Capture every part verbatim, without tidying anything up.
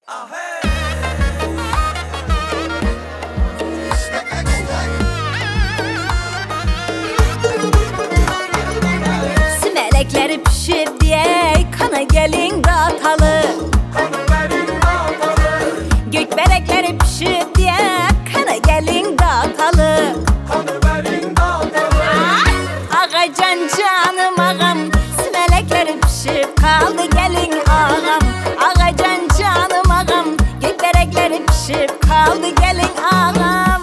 Simelekleri pişir diye kana gelin dağıtalı. Gökberekleri pişir diye kana gelin dağıtalı. Ağacan canım ağam, simelekleri pişip kaldı gelin ağam. Ağacan canım ağam, gökberekleri pişip kaldı gelin ağam.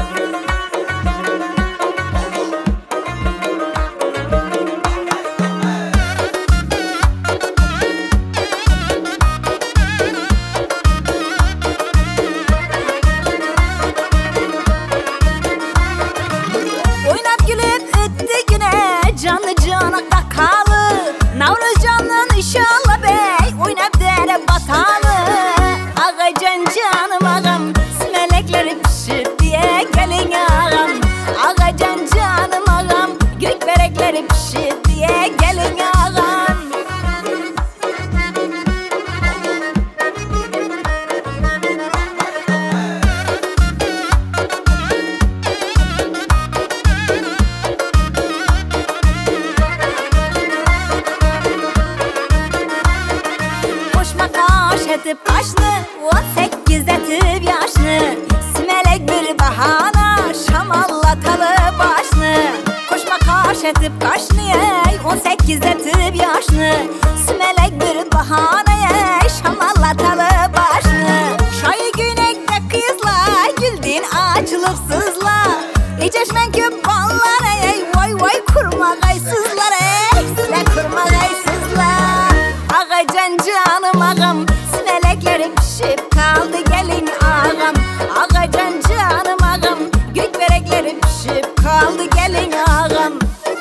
Oynap gülüp öttü güne, canlı cana kakalı. Navruz canın inşallah bey, oynap dere batalı. Ağacan canım ağam, simelekleri pişir diye gelin ağam. Ağacan canım ağam, gökberekleri pişir diye gelin ağam. Edip kaşlı, on sekiz etip yaşlı. Simelek bir bahana, şamallatalı başlı. Koşma kaş edip kaşlı, on sekiz etip yaşlı. Simelek bir bahana, şamallatalı başlı. Şayı günekte kızla, güldün açılıp sızla. İçeşmen ki ballar, ey vay vay kurma gaysızlar, ey size kurma gaysızlar. Ağacan canım ağam, simelekleri pişip kaldı gelin ağam. Ağacan canım ağam, gökberekleri pişip kaldı gelin ağam.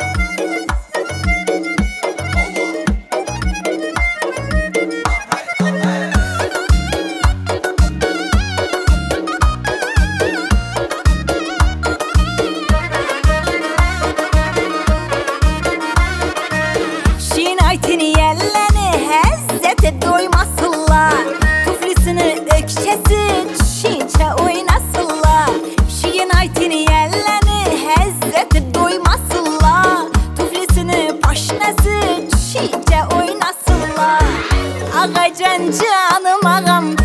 Şinaytini yelleni hezzetip doymasınlar. Tuflisini ökçesi çinçe oynasınlar. Şinaytini yelleni hezzetip doymasınlar. Tuflisini paşnesi çinçe oynasınlar. Ağacan canım ağam,